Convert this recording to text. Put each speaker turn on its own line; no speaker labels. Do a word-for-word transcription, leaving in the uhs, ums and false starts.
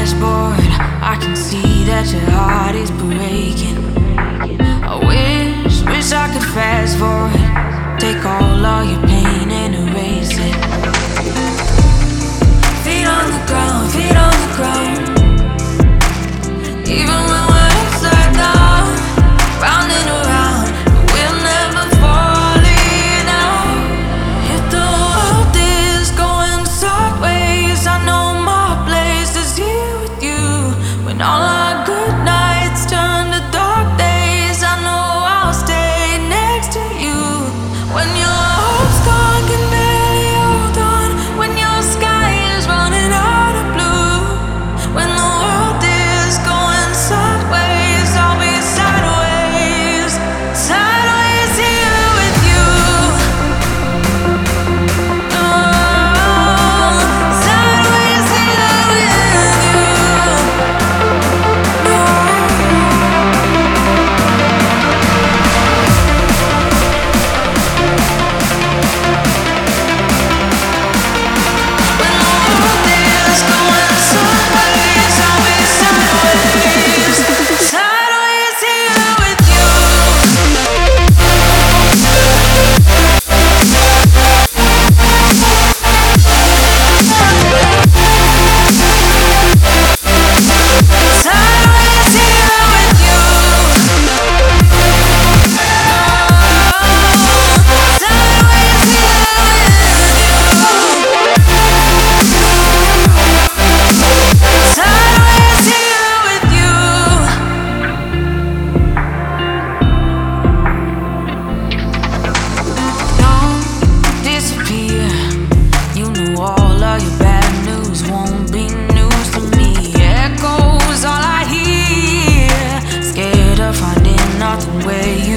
dashboard, I can see that your heart is breaking. I wish, wish I could fast forward, take all of your pain and erase it. Feet on the ground, feet on the ground. Even when we're upside down, round and around, we'll never falling out. If the world is going sideways, I know my place is here with you. When all our good nights turn to dark days, I know I'll stay next to you. When your hope's gone, can barely hold on. When your sky is running out of blue. When the world is going sideways, I'll be sideways, sideways here with you. Oh, sideways here with you. When the world is going sideways, I'll be sideways, sideways here with you. Sideways here with you. Oh, sideways here with you. Don't disappear. You know all of your bad news won't be news to me. Echoes all I hear. Scared of finding nothing where you